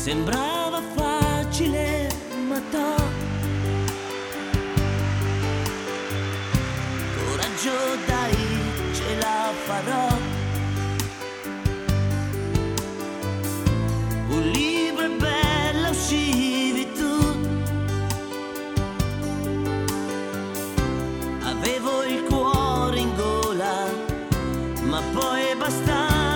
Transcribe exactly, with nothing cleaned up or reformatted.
Sembrava facile, ma no. Coraggio, dai, ce la farò. Un libro è bello, uscivi tu. Avevo il cuore in gola, ma poi basta.